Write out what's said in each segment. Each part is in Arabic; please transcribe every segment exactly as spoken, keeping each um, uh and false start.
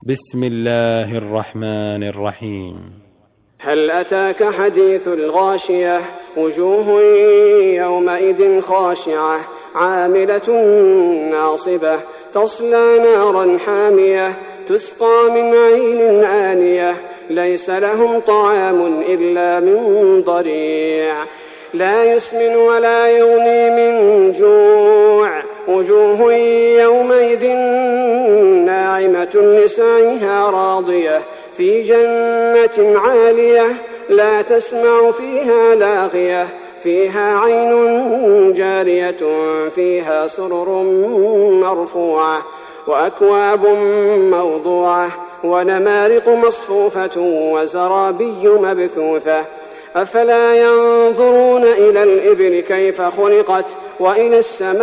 بسم الله الرحمن الرحيم. هل أتاك حديث الغاشية؟ وجوه يومئذ خاشعة عاملة ناصبة تصلى نارا حامية تسقى من عين آنية ليس لهم طعام إلا من ضريع لا يسمن ولا يغني من جوع. وجوه يومئذ ناعمة لسعيها راضية في جنة عالية لا تسمع فيها لاغية فيها عين جارية فيها سرر مرفوعة وأكواب موضوعة ونمارق مصفوفة وزرابي مبثوثة. أفلا ينظرون إلى الإبل كيف خلقت وإلى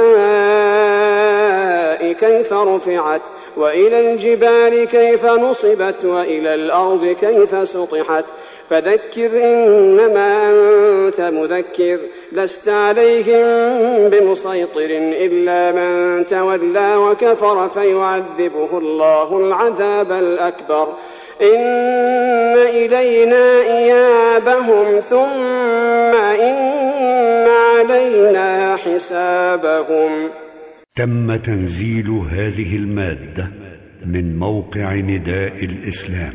السماء كيف رفعت وإلى الجبال كيف نصبت وإلى الأرض كيف سطحت. فذكر إنما أنت مذكر لست عليهم بمسيطر إلا من تولى وكفر فيعذبه الله العذاب الأكبر. إن إلينا إيابهم ثم إن علينا حسابهم. تم تنزيل هذه المادة من موقع نداء الإسلام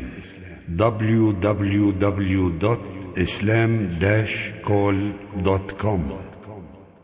دبليو دبليو دبليو دوت إسلام داش كول دوت كوم.